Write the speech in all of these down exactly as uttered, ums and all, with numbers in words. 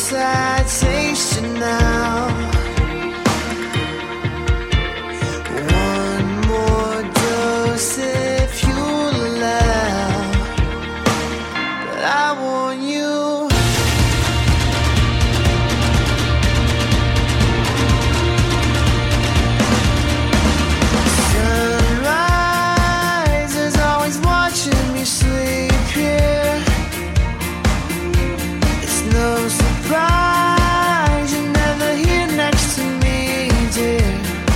citation now. One more dose if you'll allow, but I want you. Sunrise is always watching me sleep here. It's no surprise you're never here next to me, dear.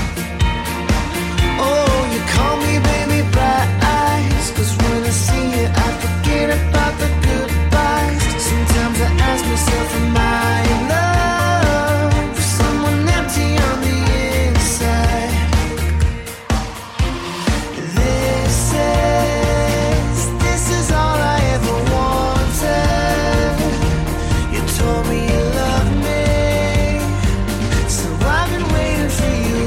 Oh, you call me baby bright eyes, 'cause when I see you I forget about the goodbyes. Sometimes I ask myself, am I in love with someone empty on the inside? This is, this is all I ever wanted. You told me you loved me, so I've been waiting for you.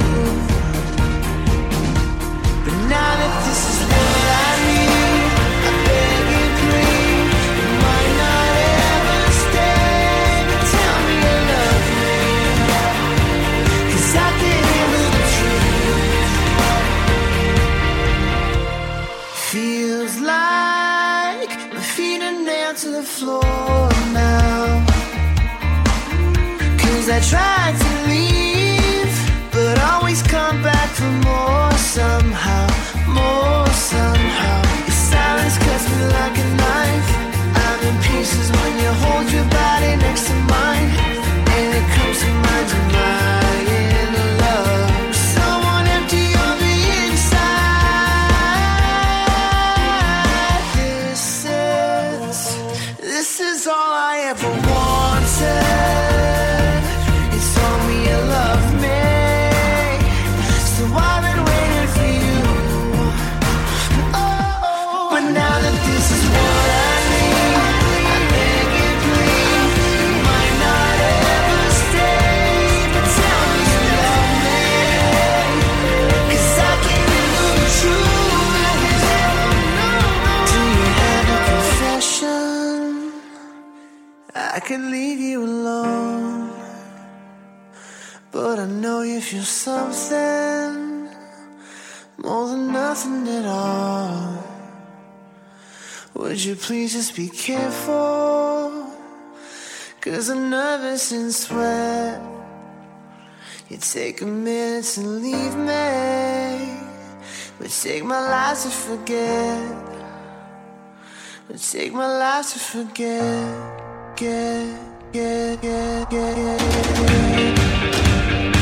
But now that this is what I need, I beg and plead, you might not ever stay, but tell me you love me, 'cause I can't handle the truth. Feels like my feet are nailed to the floor now, 'cause I tried to leave, but always come back for more somehow, more somehow. Your silence cuts me like a knife. I'm in pieces when you hold your body next to mine, and it comes to mind, am I in love with someone empty on the inside? This is, this is all I ever wanted. You told me you love me, so I've been waiting for you. Oh, but now that this is what I need, I beg and plead, you might not ever stay, but tell me you love me, 'cause I can't handle the truth. Do you have a confession? I could leave you alone, but I know you feel something more than nothing at all. Would you please just be careful, 'cause I'm nervous and sweat. You take a minute to leave me, but take my life to forget, but take my life to forget. Get, get, get, get, get.